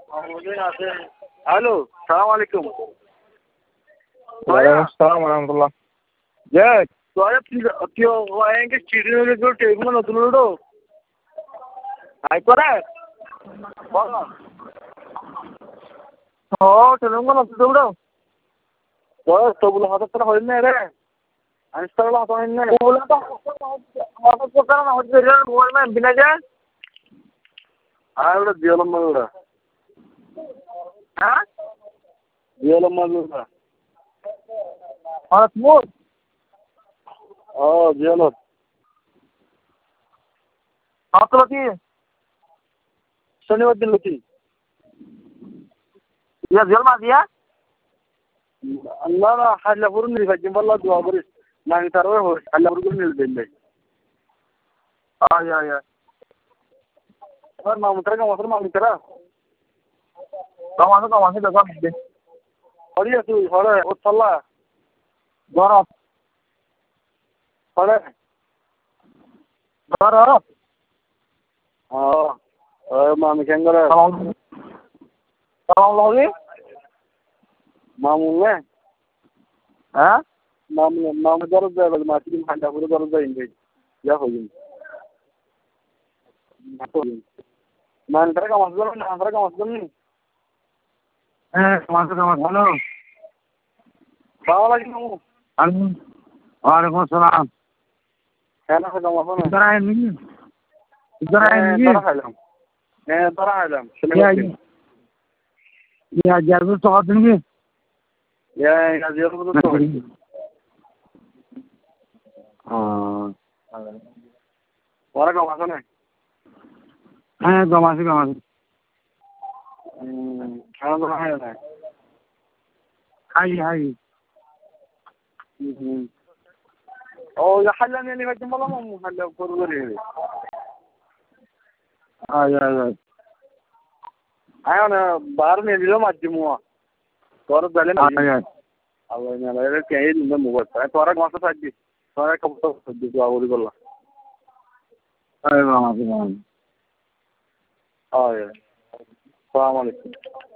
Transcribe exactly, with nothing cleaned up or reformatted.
Halo, assalamualaikum. Waalaikumsalam warahmatullah. Ya, soalnya kyo yang ke ciri itu tuh table mana tuh lo? Ayo korek. Bang. Oh, table mana tuh lo? Wah, table hata terus hoil nih re. Answer lah tuh ini. Bola tuh, hata tuh kan hoil nih, bola main bina aja. Ayo udah dialam mana? Hah? Dialam mana? Alat mur. Oh, dialam. Apa lagi? Shaniwar din lagi. Ya dialam aja ya? Allah lah, hal burun nih, fajim Allah dua beris. Nang taruh hos, hal burun nih dende. Ah ya ya. और मामूतरा का मौसम मामूतरा कमाने कमाने जगह दे और ये तू हरे वो चला बारा हरे बारा हाँ और मामी केंगरा कमाने कमाने लोगे मामू में हाँ मामू मामू जरूर जाए बस माची में खाना पूरा जरूर जाएंगे या हो जाएंगे Mantra ka masuk ni, mantra ka masuk ni. Eh, masuk ka masuk ni. Assalamualaikum. Waalaikumsalam. Kana ka masuk ni. Idhar aaye ni. Idhar aaye ni. Idhar aalam. Eh, idhar aalam. Ya. Ya, jarbu to adni. Ya, ya jarbu to. Ah. Wara ka masuk ni. हाँ गमासी गमासी खाना तो खाया था high high ओ ये हल्ला नहीं निकल चुका ना मु हल्ला करू करे आ या या आयो ना बाहर में दिलो मत मुआ तोर दले ना आ या अब ना लगे कहीं नहीं मुआ है तोरा कौन सा साजी तोरा कब तक साजी तो आवरी बोला अरे गमासी गमासी Oh ya, assalamualaikum.